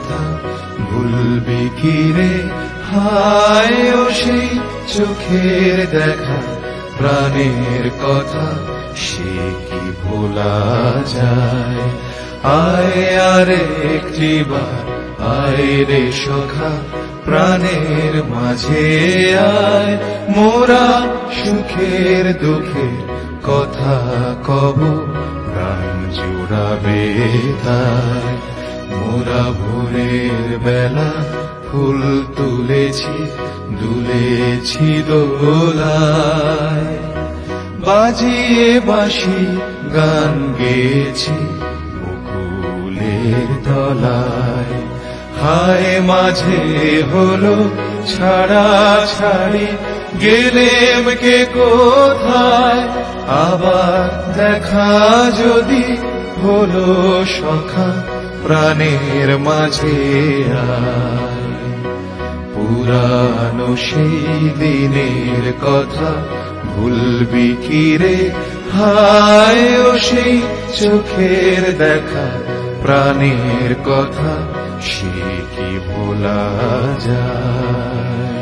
কথা ভুলবি কি রে? হায় ও সেই চোখের দেখা, প্রাণের কথা সে কি ভোলা যায়? আয় আরে একটিবার আয় রে সখা, প্রাণের মাঝে আয়, মোরা সুখের দুঃখের কথা কব, প্রাণ জুড়াবে তাই। মোরা ভোরের বেলা ফুল তুলেছি, দুলেছি দোলায়, বাজিয়ে বাঁশি গান গেয়েছি বকুলের তলায়। হায় মাঝে হলো ছাড়া ছাড়ি, গেলেম কে কোথায়? আবার দেখা যদি হলো সখা, প্রাণের মাঝে আয়। পুরানো সেই দিনের কথা ভুলবি কি রে? হায় ও সেই চোখের দেখা, প্রাণের কথা সে কি ভোলা যায়?